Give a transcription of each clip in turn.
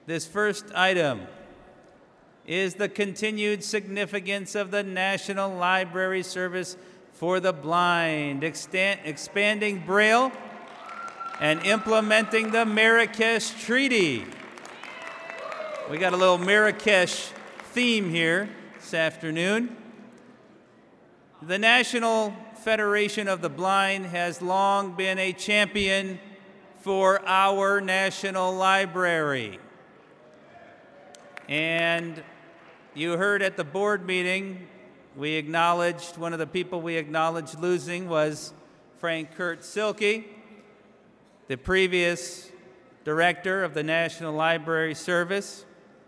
This first item is the continued significance of the National Library Service for the Blind, expanding Braille and implementing the Marrakesh Treaty. We got a little Marrakesh theme here this afternoon. The National Federation of the Blind has long been a champion for our National Library. And you heard at the board meeting, one of the people we acknowledged losing was Frank Kurt Silke, the previous director of the National Library Service.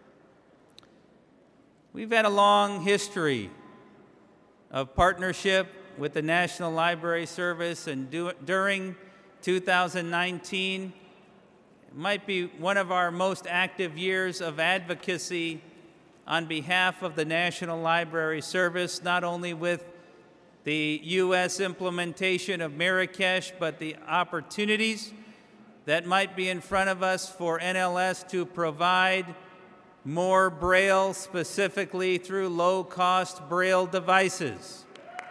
We've had a long history of partnership with the National Library Service, and during 2019, it might be one of our most active years of advocacy on behalf of the National Library Service, not only with the U.S. implementation of Marrakesh, but the opportunities that might be in front of us for NLS to provide more Braille, specifically through low-cost Braille devices.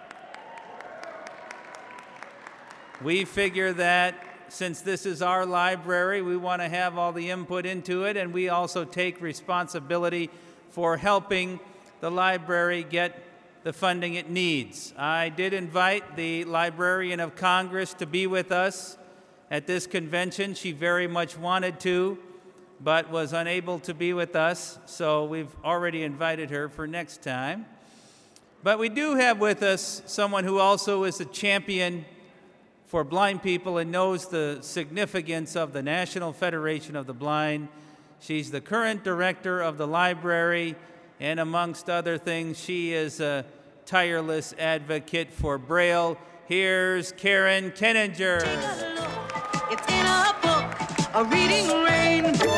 We figure that since this is our library, we want to have all the input into it, and we also take responsibility for helping the library get the funding it needs. I did invite the Librarian of Congress to be with us at this convention. She very much wanted to, but was unable to be with us, so we've already invited her for next time. But we do have with us someone who also is a champion for blind people and knows the significance of the National Federation of the Blind. She's the current director of the library, and amongst other things, she is a tireless advocate for Braille. Here's Karen Kenninger. Take a look. It's in a book, a reading rainbow.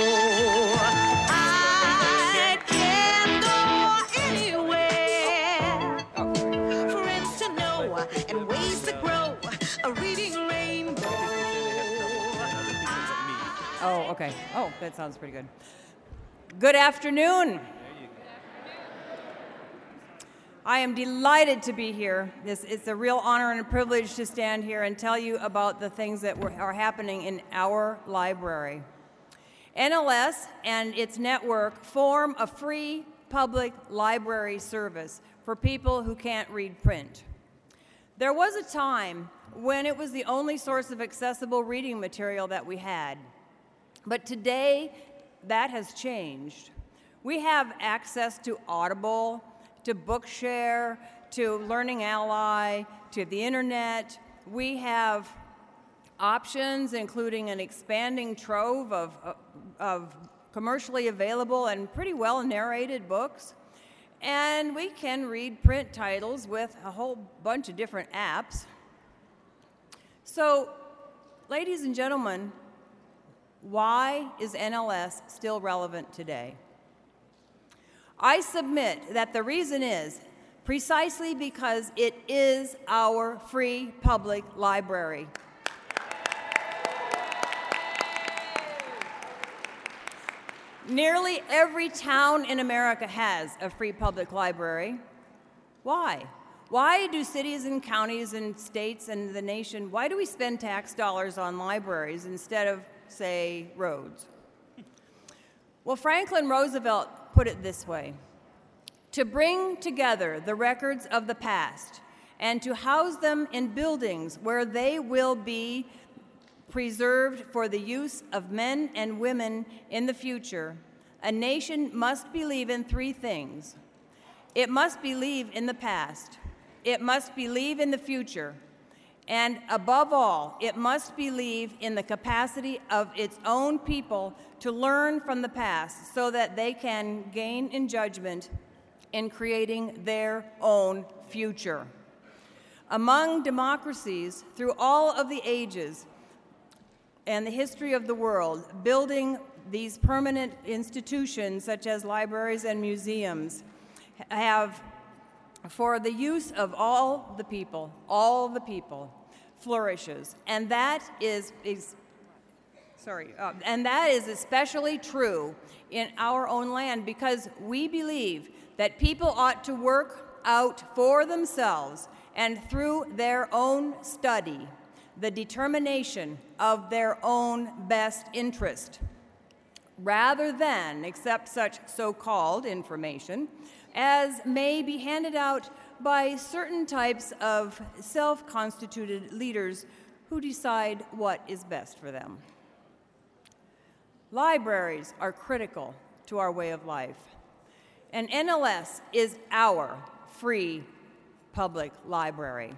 I can go anywhere. Friends to know and ways to grow. A reading rainbow. Oh, okay. Oh, that sounds pretty good. Good afternoon. I am delighted to be here. It's a real honor and a privilege to stand here and tell you about the things that are happening in our library. NLS and its network form a free public library service for people who can't read print. There was a time when it was the only source of accessible reading material that we had. But today, that has changed. We have access to Audible, to Bookshare, to Learning Ally, to the internet. We have options, including an expanding trove of commercially available and pretty well narrated books. And we can read print titles with a whole bunch of different apps. So, ladies and gentlemen, why is NLS still relevant today? I submit that the reason is precisely because it is our free public library. Nearly every town in America has a free public library. Why? Why do cities and counties and states and the nation, why do we spend tax dollars on libraries instead of, say, roads? Well, Franklin Roosevelt put it this way: to bring together the records of the past and to house them in buildings where they will be preserved for the use of men and women in the future, a nation must believe in three things. It must believe in the past, it must believe in the future, and above all, it must believe in the capacity of its own people to learn from the past so that they can gain in judgment in creating their own future. Among democracies through all of the ages and the history of the world, building these permanent institutions such as libraries and museums have, for the use of all the people, flourishes. And that is And that is especially true in our own land because we believe that people ought to work out for themselves and through their own study the determination of their own best interest, rather than accept such so-called information as may be handed out by certain types of self-constituted leaders who decide what is best for them. Libraries are critical to our way of life, and NLS is our free public library.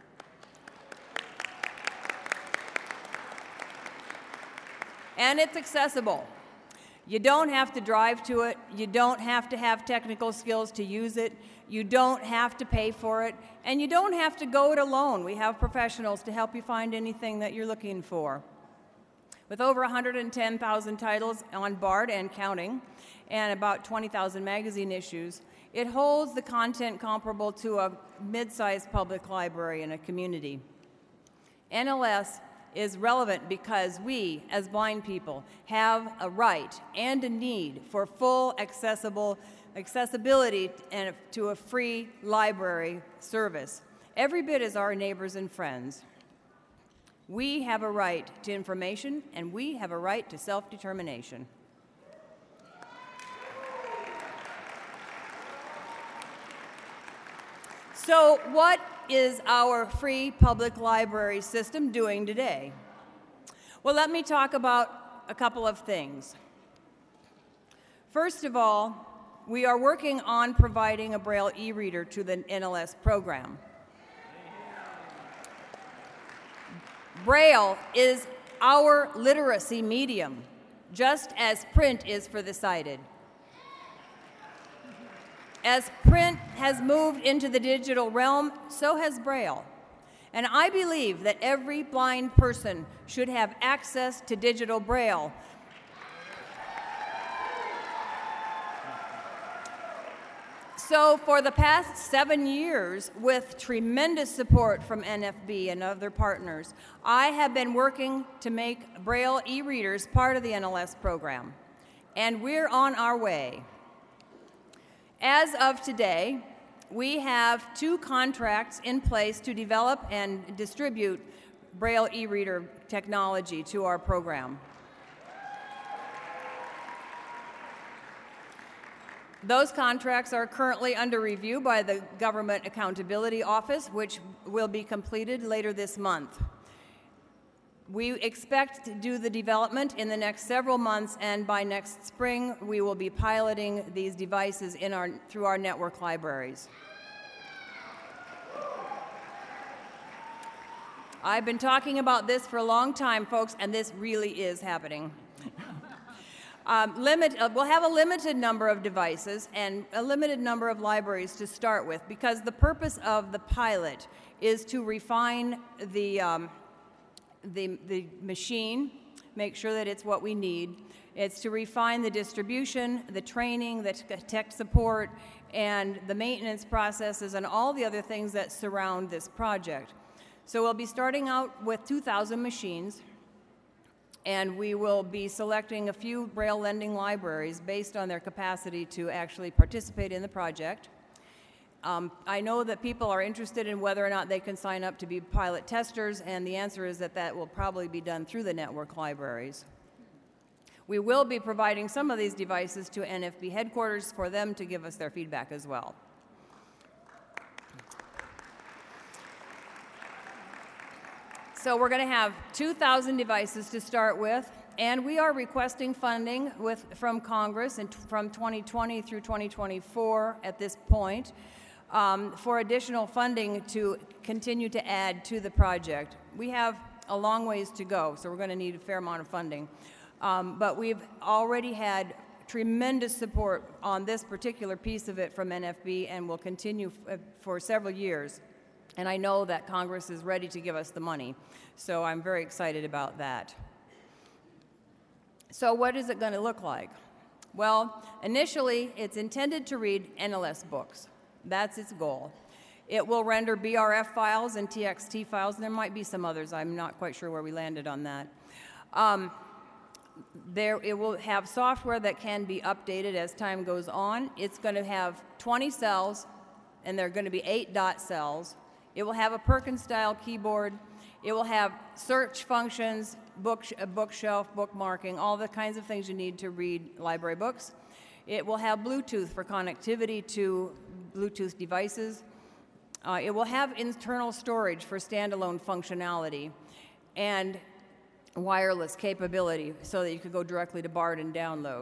And it's accessible. You don't have to drive to it. You don't have to have technical skills to use it. You don't have to pay for it. And you don't have to go it alone. We have professionals to help you find anything that you're looking for. With over 110,000 titles on BARD and counting, and about 20,000 magazine issues, it holds the content comparable to a mid-sized public library in a community. NLS is relevant because we, as blind people, have a right and a need for full accessibility and to a free library service, every bit as our neighbors and friends. We have a right to information, and we have a right to self-determination. So what is our free public library system doing today? Well, let me talk about a couple of things. First of all, we are working on providing a Braille e-reader to the NLS program. Braille is our literacy medium, just as print is for the sighted. As print has moved into the digital realm, so has Braille. And I believe that every blind person should have access to digital Braille. So for the past 7 years, with tremendous support from NFB and other partners, I have been working to make Braille e-readers part of the NLS program. And we're on our way. As of today, we have 2 contracts in place to develop and distribute Braille e-reader technology to our program. Those contracts are currently under review by the Government Accountability Office, which will be completed later this month. We expect to do the development in the next several months, and by next spring, we will be piloting these devices through our network libraries. I've been talking about this for a long time, folks, and this really is happening. We'll have a limited number of devices and a limited number of libraries to start with, because the purpose of the pilot is to refine the machine, make sure that it's what we need. It's to refine the distribution, the training, the tech support, and the maintenance processes and all the other things that surround this project. So we'll be starting out with 2,000 machines, and we will be selecting a few Braille lending libraries based on their capacity to actually participate in the project. I know that people are interested in whether or not they can sign up to be pilot testers, and the answer is that that will probably be done through the network libraries. We will be providing some of these devices to NFB headquarters for them to give us their feedback as well. So we're going to have 2,000 devices to start with, and we are requesting funding from Congress from 2020 through 2024 at this point for additional funding to continue to add to the project. We have a long ways to go, so we're going to need a fair amount of funding. But we've already had tremendous support on this particular piece of it from NFB, and will continue for several years. And I know that Congress is ready to give us the money, so I'm very excited about that. So what is it going to look like? Well, initially, it's intended to read NLS books. That's its goal. It will render BRF files and TXT files, and there might be some others. I'm not quite sure where we landed on that. It will have software that can be updated as time goes on. It's going to have 20 cells, and they're going to be 8-dot cells. It will have a Perkins-style keyboard. It will have search functions, bookshelf, bookmarking, all the kinds of things you need to read library books. It will have Bluetooth for connectivity to Bluetooth devices. It will have internal storage for standalone functionality and wireless capability so that you could go directly to BARD and download.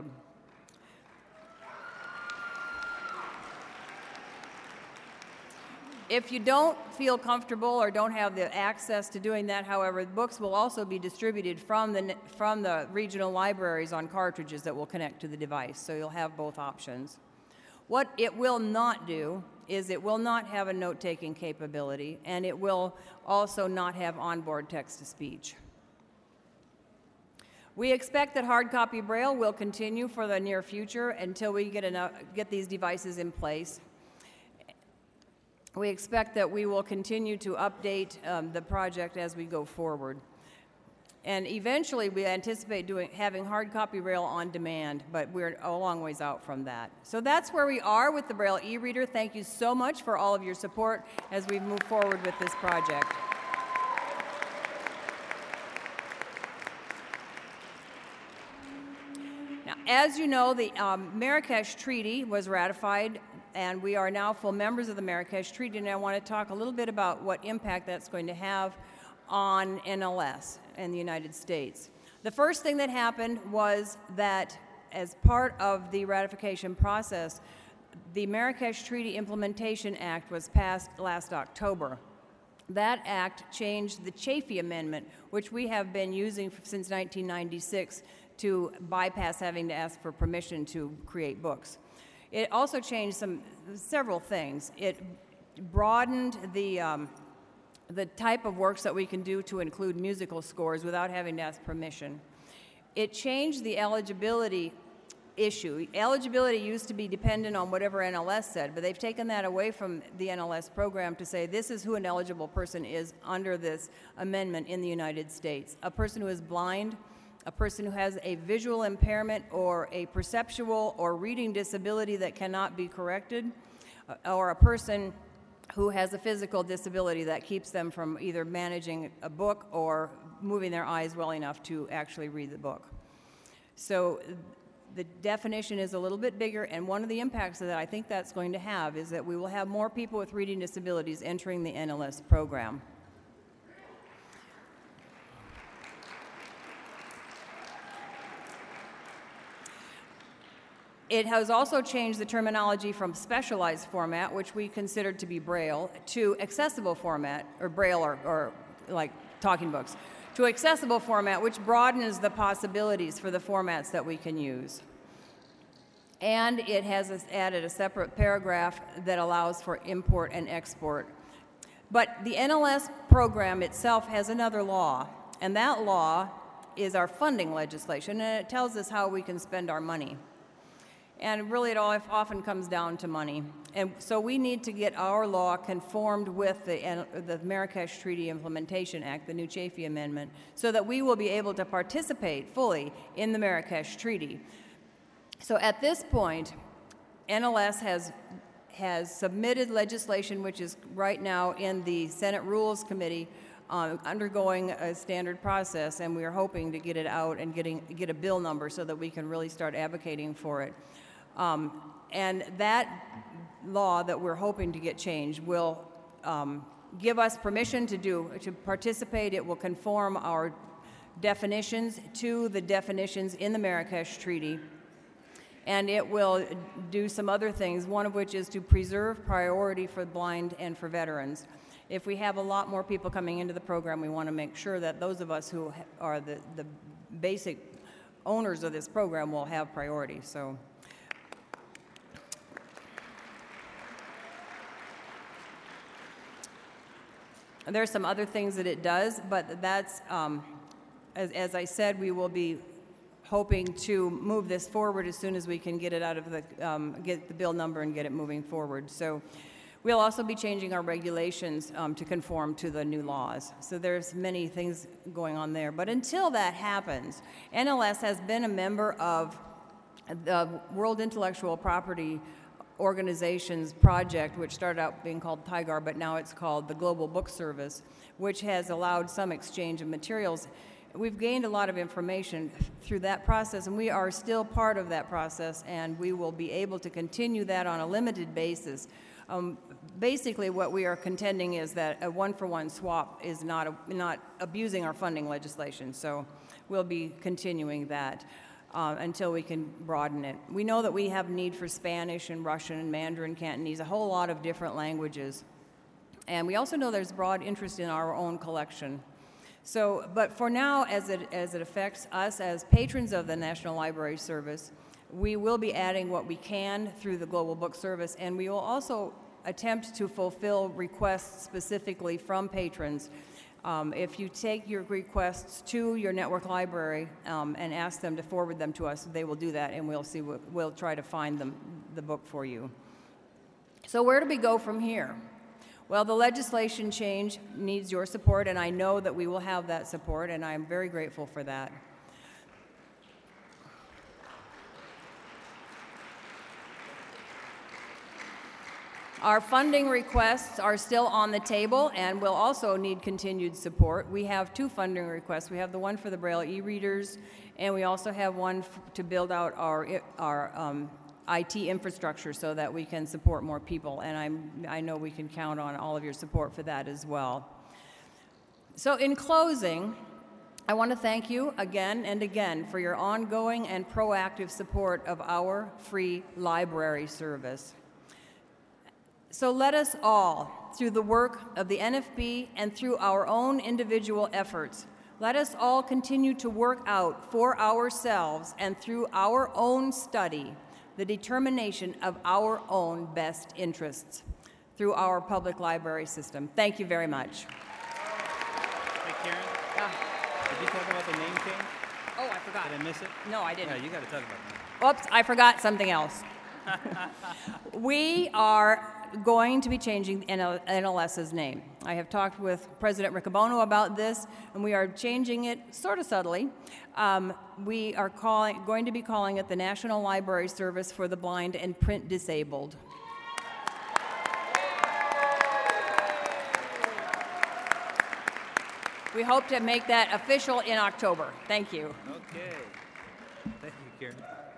If you don't feel comfortable or don't have the access to doing that, however, books will also be distributed from the regional libraries on cartridges that will connect to the device, so you'll have both options. What it will not do is it will not have a note-taking capability, and it will also not have onboard text-to-speech. We expect that hard copy Braille will continue for the near future until we get these devices in place. We expect that we will continue to update the project as we go forward. And eventually, we anticipate having hard copy Braille on demand, but we're a long ways out from that. So that's where we are with the Braille e-reader. Thank you so much for all of your support as we move forward with this project. Now, as you know, the Marrakesh Treaty was ratified, and we are now full members of the Marrakesh Treaty, and I want to talk a little bit about what impact that's going to have on NLS in the United States. The first thing that happened was that as part of the ratification process, the Marrakesh Treaty Implementation Act was passed last October. That act changed the Chafee Amendment, which we have been using since 1996 to bypass having to ask for permission to create books. It also changed several things. It broadened the type of works that we can do to include musical scores without having to ask permission. It changed the eligibility issue. Eligibility used to be dependent on whatever NLS said, but they've taken that away from the NLS program to say this is who an eligible person is under this amendment in the United States. A person who is blind, a person who has a visual impairment or a perceptual or reading disability that cannot be corrected, or a person who has a physical disability that keeps them from either managing a book or moving their eyes well enough to actually read the book. So the definition is a little bit bigger, and one of the impacts that I think that's going to have is that we will have more people with reading disabilities entering the NLS program. It has also changed the terminology from specialized format, which we considered to be Braille, to accessible format, or Braille, or like talking books, to accessible format, which broadens the possibilities for the formats that we can use. And it has added a separate paragraph that allows for import and export. But the NLS program itself has another law, and that law is our funding legislation, and it tells us how we can spend our money. And really, it often comes down to money. And so we need to get our law conformed with the Marrakesh Treaty Implementation Act, the new Chafee Amendment, so that we will be able to participate fully in the Marrakesh Treaty. So at this point, NLS has submitted legislation which is right now in the Senate Rules Committee undergoing a standard process, and we are hoping to get it out and get a bill number so that we can really start advocating for it. And that law that we're hoping to get changed will give us permission to participate. It will conform our definitions to the definitions in the Marrakesh Treaty. And it will do some other things, one of which is to preserve priority for blind and for veterans. If we have a lot more people coming into the program, we want to make sure that those of us who are the basic owners of this program will have priority. So. There are some other things that it does, but that's, as I said, we will be hoping to move this forward as soon as we can get it out of get the bill number and get it moving forward. So We'll also be changing our regulations to conform to the new laws. So there's many things going on there. But until that happens, NLS has been a member of the World Intellectual Property Organization's project, which started out being called TIGAR, but now it's called the Global Book Service, which has allowed some exchange of materials. We've gained a lot of information through that process, and we are still part of that process, and we will be able to continue that on a limited basis. Basically, what we are contending is that a one-for-one swap is not abusing our funding legislation, so we'll be continuing that until we can broaden it. We know that we have need for Spanish and Russian and Mandarin, Cantonese, a whole lot of different languages. And we also know there's broad interest in our own collection. So, but for now, as it affects us as patrons of the National Library Service, we will be adding what we can through the Global Book Service, and we will also attempt to fulfill requests specifically from patrons. If you take your requests to your network library and ask them to forward them to us, they will do that, and we'll try to find the book for you. So where do we go from here? Well, the legislation change needs your support, and I know that we will have that support, and I'm very grateful for that. Our funding requests are still on the table and will also need continued support. We have two funding requests. We have the one for the Braille e-readers, and we also have one to build out our IT infrastructure so that we can support more people, and I know we can count on all of your support for that as well. So in closing, I want to thank you again and again for your ongoing and proactive support of our free library service. So let us all, through the work of the NFB and through our own individual efforts, let us all continue to work out for ourselves and through our own study the determination of our own best interests through our public library system. Thank you very much. Hey, Karen, did you talk about the name change? Oh, I forgot. Did I miss it? No, I didn't. Yeah, you got to talk about that. Oops, I forgot something else. We are going to be changing NLS's name. I have talked with President Riccobono about this, and we are changing it sort of subtly. We are going to be calling it the National Library Service for the Blind and Print Disabled. We hope to make that official in October. Thank you. Okay. Thank you, Karen.